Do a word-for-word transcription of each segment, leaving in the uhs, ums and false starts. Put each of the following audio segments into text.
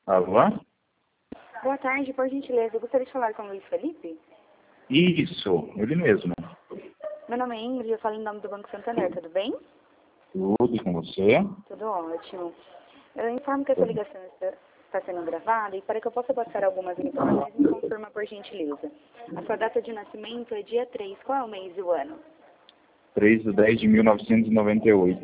Alô? Boa tarde, por gentileza. Eu gostaria de falar com o Luiz Felipe. Isso, ele mesmo. Meu nome é Ingrid, eu falo em nome do Banco Santander, tudo bem? Tudo com você? Tudo ótimo. Eu informo que essa ligação está, está sendo gravada e para que eu possa passar algumas informações, me confirma por gentileza. A sua data de nascimento é dia três, qual é o mês e o ano? três de dez de mil novecentos e noventa e oito.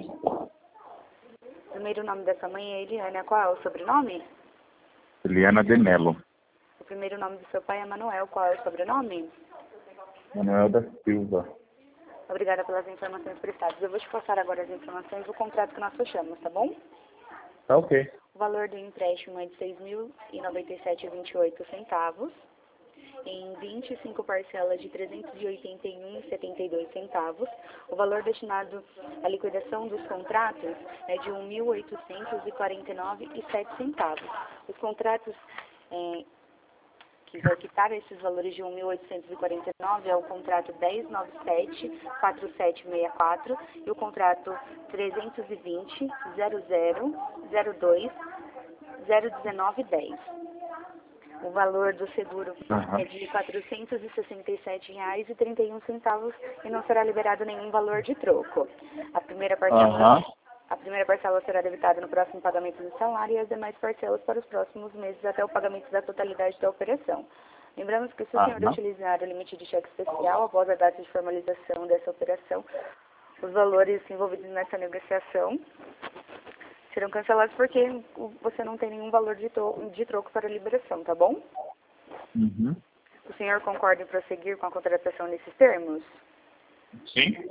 O primeiro nome da sua mãe é Eliana, qual é o sobrenome? Eliana de Mello. O primeiro nome do seu pai é Manuel, qual é o sobrenome? Manuel da Silva. Obrigada pelas informações prestadas. Eu vou te passar agora as informações do contrato que nós fechamos, tá bom? Tá ok. O valor do empréstimo é de seis mil e noventa e sete reais e vinte e oito centavos, em vinte e cinco parcelas de trezentos e oitenta e um reais e setenta e dois centavos. O valor destinado à liquidação dos contratos é de um mil oitocentos e quarenta e nove reais e sete centavos. Os contratos é, que vai quitar esses valores de um mil oitocentos e quarenta e nove é o contrato dez nove sete quatro sete seis quatro e o contrato trezentos e vinte zero zero zero dois zero um nove dez. O valor do seguro Uhum. é de quatrocentos e sessenta e sete reais e trinta e um centavos e não será liberado nenhum valor de troco. A primeira parcela, Uhum. a primeira parcela será debitada no próximo pagamento do salário e as demais parcelas para os próximos meses até o pagamento da totalidade da operação. Lembramos que se o senhor Uhum. utilizar o limite de cheque especial após a data de formalização dessa operação, os valores envolvidos nessa negociação serão cancelados porque você não tem nenhum valor de, to de troco para a liberação, tá bom? Uhum. O senhor concorda em prosseguir com a contratação nesses termos? Sim?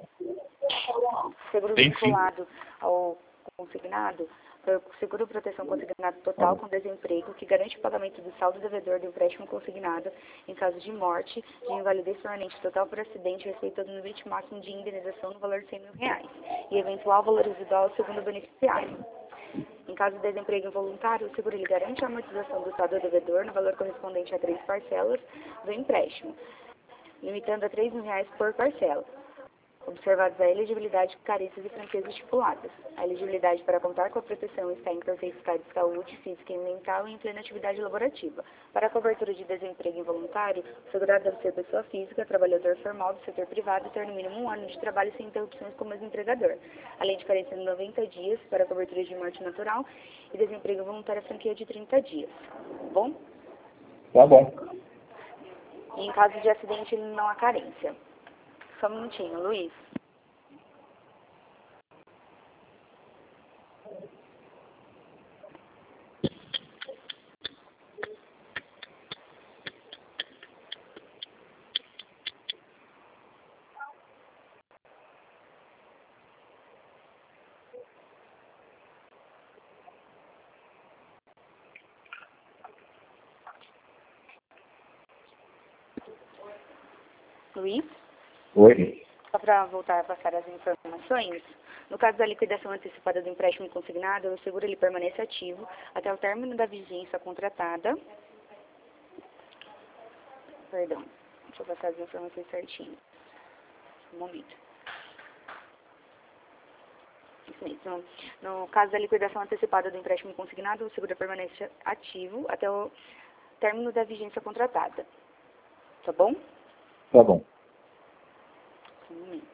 Seguro Sim, sim. vinculado ao consignado, é o seguro proteção consignado total com desemprego, que garante o pagamento do saldo devedor do empréstimo consignado em caso de morte, de invalidez permanente total por acidente, respeitando o limite máximo de indenização no valor de cem mil reais, e eventual valor residual segundo o beneficiário. Em caso de desemprego involuntário, o seguro ele garante a amortização do saldo devedor no valor correspondente a três parcelas do empréstimo, limitando a três mil reais por parcela, observados a elegibilidade, carências e franquezas estipuladas. A elegibilidade para contar com a proteção está em perfeito estado de saúde, física e mental e em plena atividade laborativa. Para a cobertura de desemprego involuntário, o segurado deve ser pessoa física, trabalhador formal do setor privado e ter no mínimo um ano de trabalho sem interrupções como ex-empregador, além de carência de noventa dias para a cobertura de morte natural e desemprego involuntário a franquia de trinta dias. Tá bom? Tá bom. E em caso de acidente, não há carência. Só um minutinho, Luiz. Luiz? Oi? Só para voltar a passar as informações, no caso da liquidação antecipada do empréstimo consignado, o seguro ele permanece ativo até o término da vigência contratada. Perdão, deixa eu passar as informações certinho. Um momento. Isso mesmo. No caso da liquidação antecipada do empréstimo consignado, o seguro permanece ativo até o término da vigência contratada. Tá bom? Tá bom. Um momento.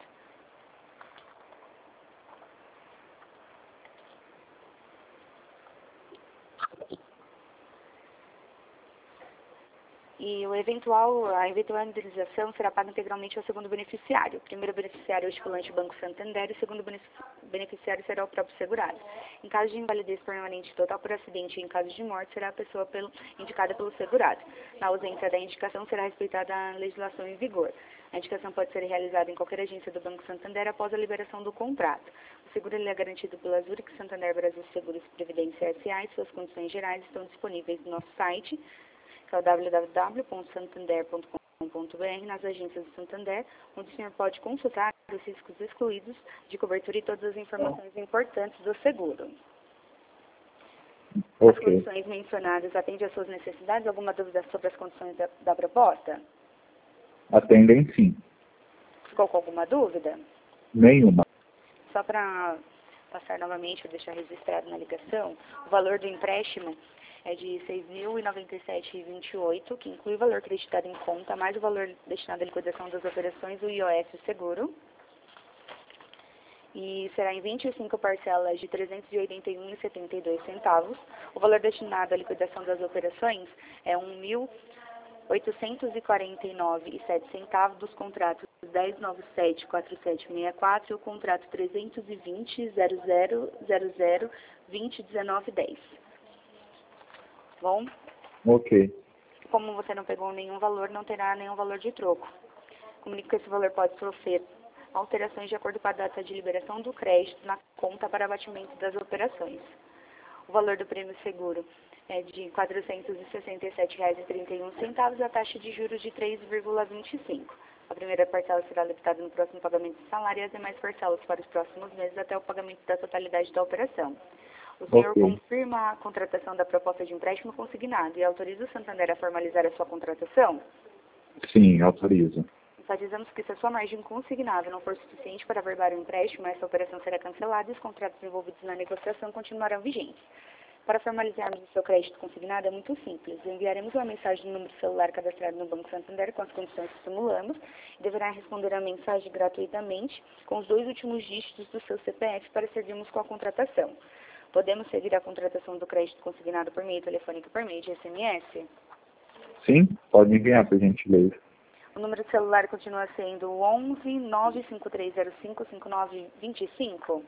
E o eventual, a eventual indenização será paga integralmente ao segundo beneficiário. O primeiro beneficiário é o estipulante Banco Santander e o segundo beneficiário será o próprio segurado. Em caso de invalidez permanente total por acidente e em caso de morte, será a pessoa pelo, indicada pelo segurado. Na ausência da indicação, será respeitada a legislação em vigor. A indicação pode ser realizada em qualquer agência do Banco Santander após a liberação do contrato. O seguro ele é garantido pela Zurich Santander Brasil Seguros e Previdência S A e suas condições gerais estão disponíveis no nosso site, que é o w w w ponto santander ponto com ponto b r, nas agências do Santander, onde o senhor pode consultar os riscos excluídos de cobertura e todas as informações importantes do seguro. As Ok. condições mencionadas atendem às suas necessidades? Alguma dúvida sobre as condições da, da proposta? Atendem sim. Ficou com alguma dúvida? Nenhuma. Só para passar novamente, ou deixar registrado na ligação, o valor do empréstimo é de seis mil e noventa e sete reais e vinte e oito centavos, que inclui o valor creditado em conta, mais o valor destinado à liquidação das operações, o I O F e o seguro. E será em vinte e cinco parcelas de trezentos e oitenta e um reais e setenta e dois centavos. O valor destinado à liquidação das operações é um mil oitocentos e quarenta e nove reais e sete centavos dos contratos dez nove sete quatro sete seis quatro e o contrato trezentos e vinte zero zero zero zero vinte dezenove dez. Bom? Ok. Como você não pegou nenhum valor, não terá nenhum valor de troco. Comunico que esse valor pode sofrer alterações de acordo com a data de liberação do crédito na conta para abatimento das operações. O valor do prêmio seguro é de quatrocentos e sessenta e sete reais e trinta e um centavos e a taxa de juros de três vírgula vinte e cinco. A primeira parcela será debitada no próximo pagamento de salário e as demais parcelas para os próximos meses até o pagamento da totalidade da operação. O senhor Ok. confirma a contratação da proposta de empréstimo consignado e autoriza o Santander a formalizar a sua contratação? Sim, autorizo. Enfatizamos que se a sua margem consignada não for suficiente para averbar o empréstimo, essa operação será cancelada e os contratos envolvidos na negociação continuarão vigentes. Para formalizarmos o seu crédito consignado é muito simples. Enviaremos uma mensagem no número celular cadastrado no Banco Santander com as condições que simulamos e deverá responder a mensagem gratuitamente com os dois últimos dígitos do seu C P F para seguirmos com a contratação. Podemos seguir a contratação do crédito consignado por meio telefônico e por meio de S M S? Sim, pode enviar, por gentileza. O número de celular continua sendo onze nove cinco três zero cinco cinco nove dois cinco?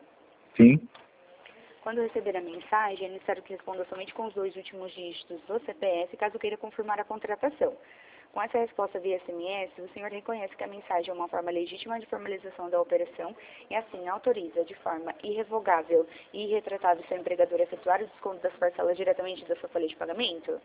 Sim, Quando receber a mensagem, é necessário que responda somente com os dois últimos dígitos do C P F, caso queira confirmar a contratação. Com essa resposta via S M S, o senhor reconhece que a mensagem é uma forma legítima de formalização da operação e, assim, autoriza de forma irrevogável e irretratável seu empregador a efetuar o desconto das parcelas diretamente da sua folha de pagamento?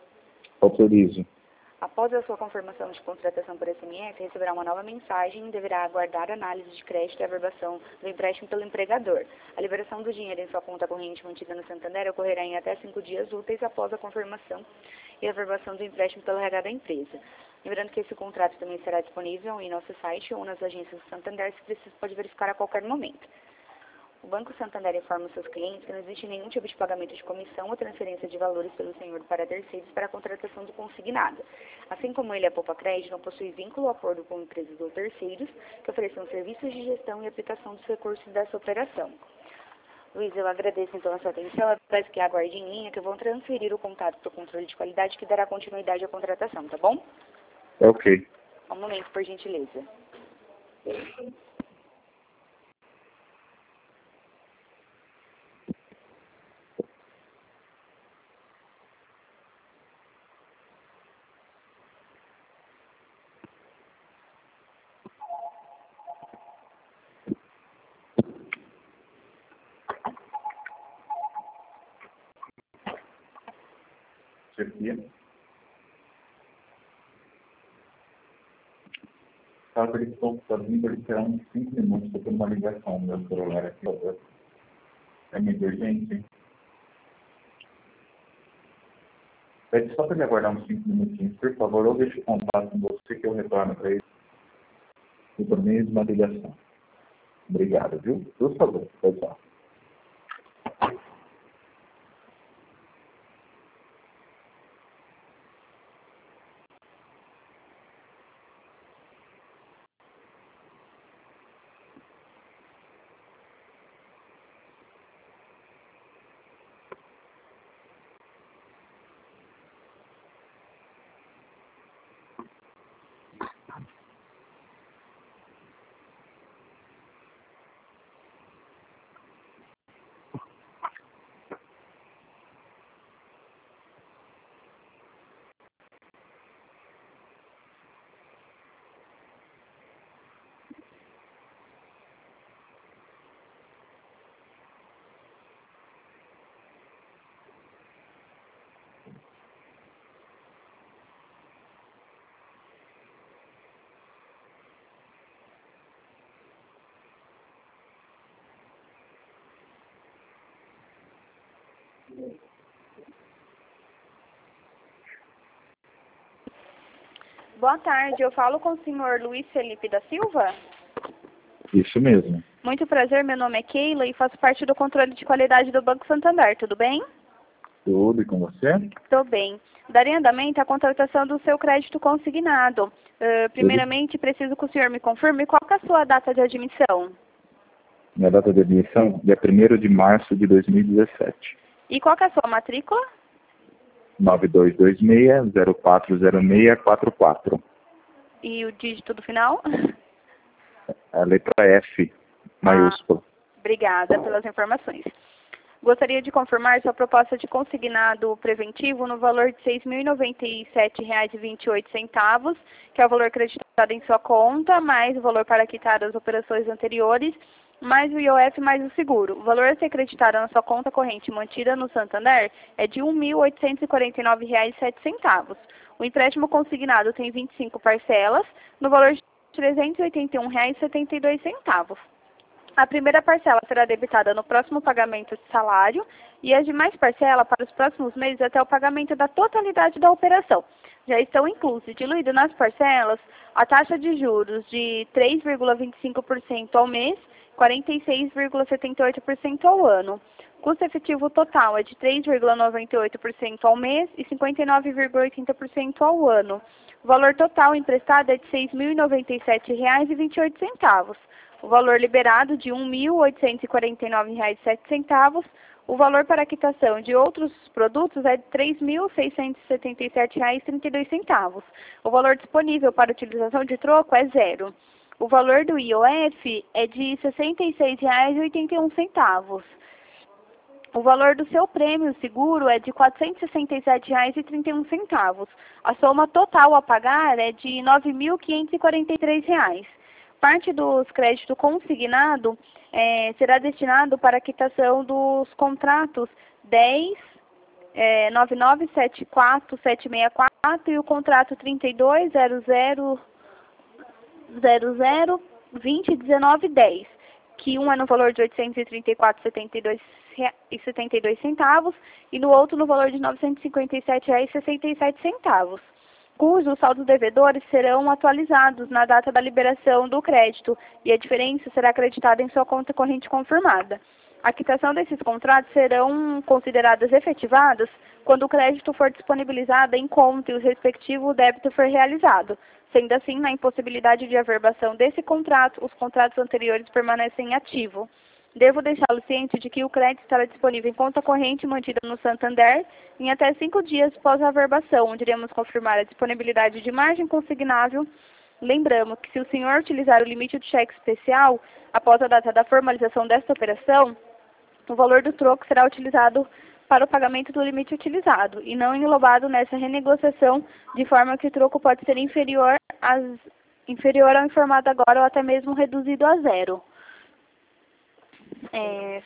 autorizo. Após a sua confirmação de contratação por S M S, receberá uma nova mensagem e deverá aguardar análise de crédito e averbação do empréstimo pelo empregador. A liberação do dinheiro em sua conta corrente mantida no Santander ocorrerá em até cinco dias úteis após a confirmação e averbação do empréstimo pelo R H da empresa. Lembrando que esse contrato também será disponível em nosso site ou nas agências do Santander, se preciso pode verificar a qualquer momento. O Banco Santander informa os seus clientes que não existe nenhum tipo de pagamento de comissão ou transferência de valores pelo senhor para terceiros para a contratação do consignado. Assim como ele, a Poupa Crédito, não possui vínculo ou acordo com empresas ou terceiros que ofereçam serviços de gestão e aplicação dos recursos dessa operação. Luiz, eu agradeço então a sua atenção. Eu peço que aguarde em linha que eu vou transferir o contato para o controle de qualidade que dará continuidade à contratação, tá bom? Ok. Um momento, por gentileza. Chefia. Caso ele estou sozinho, ele terá uns cinco minutos para ter uma ligação no meu celular aqui. É muito urgente. Pede só para ele aguardar uns cinco minutinhos, por favor, ou deixe o contato com você que eu retorno para ele. E por meio de uma ligação. Obrigado, viu? Por favor, pessoal. Boa tarde, eu falo com o senhor Luiz Felipe da Silva? Isso mesmo. Muito prazer, meu nome é Keila e faço parte do controle de qualidade do Banco Santander, tudo bem? Tudo, e com você? Estou bem. Daria andamento à contratação do seu crédito consignado. Uh, primeiramente, preciso que o senhor me confirme qual que é a sua data de admissão. Minha data de admissão é primeiro de março de dois mil e dezessete. E qual que é a sua matrícula? nove dois dois seis, zero quatro zero seis quatro quatro. E o dígito do final? A letra F, maiúscula. Ah, obrigada pelas informações. Gostaria de confirmar sua proposta de consignado preventivo no valor de seis mil e noventa e sete reais e vinte e oito centavos, que é o valor creditado em sua conta, mais o valor para quitar as operações anteriores, mais o I O F mais o seguro. O valor a ser creditado na sua conta corrente mantida no Santander é de um mil oitocentos e quarenta e nove reais e sete centavos. O empréstimo consignado tem vinte e cinco parcelas, no valor de trezentos e oitenta e um reais e setenta e dois centavos. A primeira parcela será debitada no próximo pagamento de salário e as demais parcelas para os próximos meses até o pagamento da totalidade da operação. Já estão inclusos, diluído nas parcelas, a taxa de juros de três vírgula vinte e cinco por cento ao mês, quarenta e seis vírgula setenta e oito por cento ao ano. Custo efetivo total é de três vírgula noventa e oito por cento ao mês e cinquenta e nove vírgula oitenta por cento ao ano. O valor total emprestado é de seis mil e noventa e sete reais e vinte e oito centavos. O valor liberado de um mil oitocentos e quarenta e nove reais e sete centavos. O valor para quitação de outros produtos é de três mil seiscentos e setenta e sete reais e trinta e dois centavos. O valor disponível para utilização de troco é zero. O valor do I O F é de sessenta e seis reais e oitenta e um centavos. O valor do seu prêmio seguro é de quatrocentos e sessenta e sete reais e trinta e um centavos. A soma total a pagar é de nove mil quinhentos e quarenta e três reais. Parte dos créditos consignados é, será destinado para a quitação dos contratos dez, é, nove nove sete quatro sete seis quatro e o contrato trinta e dois, zero zero zero zero, vinte, dezenove, dez, que um é no valor de oitocentos e trinta e quatro reais e setenta e dois centavos e no outro no valor de novecentos e cinquenta e sete reais e sessenta e sete centavos. Cujos saldos devedores serão atualizados na data da liberação do crédito e a diferença será acreditada em sua conta corrente confirmada. A quitação desses contratos serão consideradas efetivadas quando o crédito for disponibilizado em conta e o respectivo débito for realizado. Sendo assim, na impossibilidade de averbação desse contrato, os contratos anteriores permanecem ativos. Devo deixá-lo ciente de que o crédito estará disponível em conta corrente mantida no Santander em até cinco dias após a averbação, onde iremos confirmar a disponibilidade de margem consignável. Lembramos que se o senhor utilizar o limite do cheque especial após a data da formalização desta operação, o valor do troco será utilizado para o pagamento do limite utilizado e não englobado nessa renegociação, de forma que o troco pode ser inferior, às, inferior ao informado agora ou até mesmo reduzido a zero. É,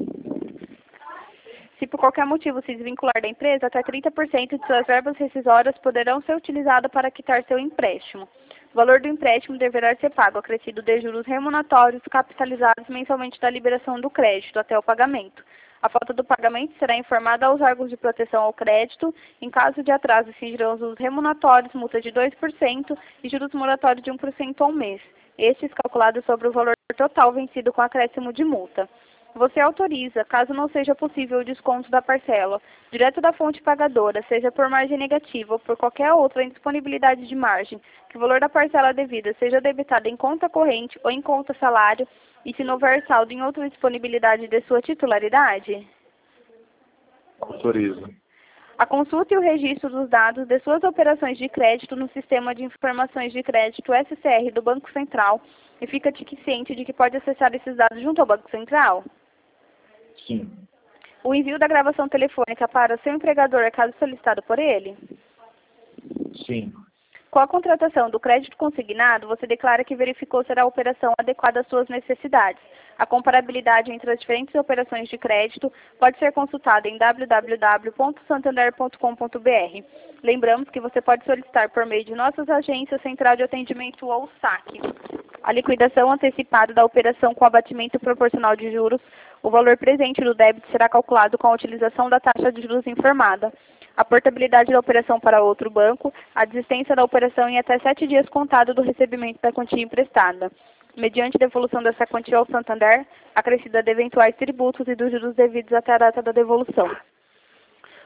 se por qualquer motivo se desvincular da empresa, até trinta por cento de suas verbas rescisórias poderão ser utilizadas para quitar seu empréstimo. O valor do empréstimo deverá ser pago acrescido de juros remuneratórios capitalizados mensalmente da liberação do crédito até o pagamento. A falta do pagamento será informada aos órgãos de proteção ao crédito. Em caso de atraso, incidirão os juros remuneratórios, multa de dois por cento e juros moratórios de um por cento ao mês. Estes calculados sobre o valor total vencido com acréscimo de multa. Você autoriza, caso não seja possível o desconto da parcela, direto da fonte pagadora, seja por margem negativa ou por qualquer outra indisponibilidade de margem, que o valor da parcela devida seja debitado em conta corrente ou em conta salário, e se não houver saldo em outra disponibilidade de sua titularidade? Autorizo. A consulta e o registro dos dados de suas operações de crédito no Sistema de Informações de Crédito S C R do Banco Central e fica-te ciente de que pode acessar esses dados junto ao Banco Central? Sim. O envio da gravação telefônica para seu empregador é caso solicitado por ele? Sim. Com a contratação do crédito consignado, você declara que verificou ser a operação adequada às suas necessidades. A comparabilidade entre as diferentes operações de crédito pode ser consultada em w w w ponto santander ponto com ponto b r. Lembramos que você pode solicitar por meio de nossas agências, Central de Atendimento ou S A C. A liquidação antecipada da operação com abatimento proporcional de juros, o valor presente do débito será calculado com a utilização da taxa de juros informada. A portabilidade da operação para outro banco, a desistência da operação em até sete dias contado do recebimento da quantia emprestada. Mediante devolução dessa quantia ao Santander, acrescida de eventuais tributos e dos juros devidos até a data da devolução.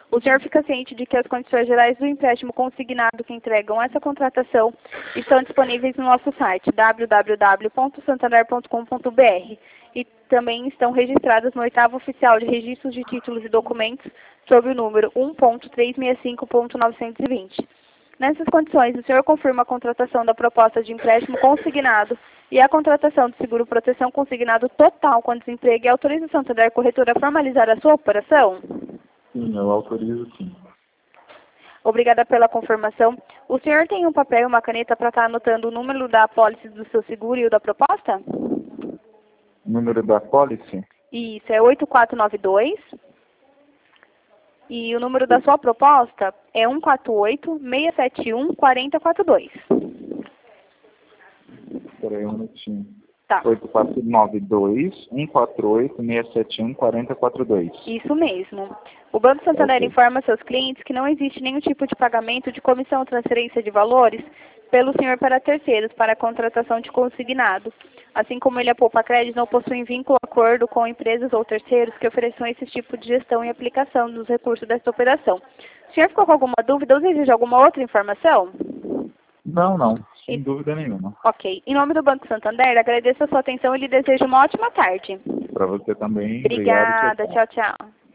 O senhor fica ciente de que as condições gerais do empréstimo consignado que entregam essa contratação estão disponíveis no nosso site w w w ponto santander ponto com ponto b r e também estão registradas no oitavo oficial de registros de títulos e documentos sob o número um ponto trezentos e sessenta e cinco ponto novecentos e vinte. Nessas condições, o senhor confirma a contratação da proposta de empréstimo consignado e a contratação do seguro-proteção consignado total com desemprego e autoriza a Santander Corretora a formalizar a sua operação? Sim, eu autorizo sim. Obrigada pela confirmação. O senhor tem um papel e uma caneta para estar anotando o número da apólice do seu seguro e o da proposta? O número da apólice? Isso, é oito quatro nove dois. E o número da sua proposta é um quatro oito, seis sete um, quatro zero quatro dois. Espera aí um minutinho. Tá. oito quatro nove dois, um quatro oito, seis sete um, quatro zero quatro dois. Isso mesmo. O Banco Santander Ok. informa seus clientes que não existe nenhum tipo de pagamento de comissão ou transferência de valores pelo senhor para terceiros para a contratação de consignado. Assim como ele, a Poupa Crédito, não possui vínculo ou acordo com empresas ou terceiros que ofereçam esse tipo de gestão e aplicação dos recursos desta operação. O senhor ficou com alguma dúvida ou deseja alguma outra informação? Não, não. Sem E- dúvida nenhuma. Ok. Em nome do Banco Santander, agradeço a sua atenção e lhe desejo uma ótima tarde. Para você também. Obrigada. Obrigado. Tchau, tchau. Tchau, tchau.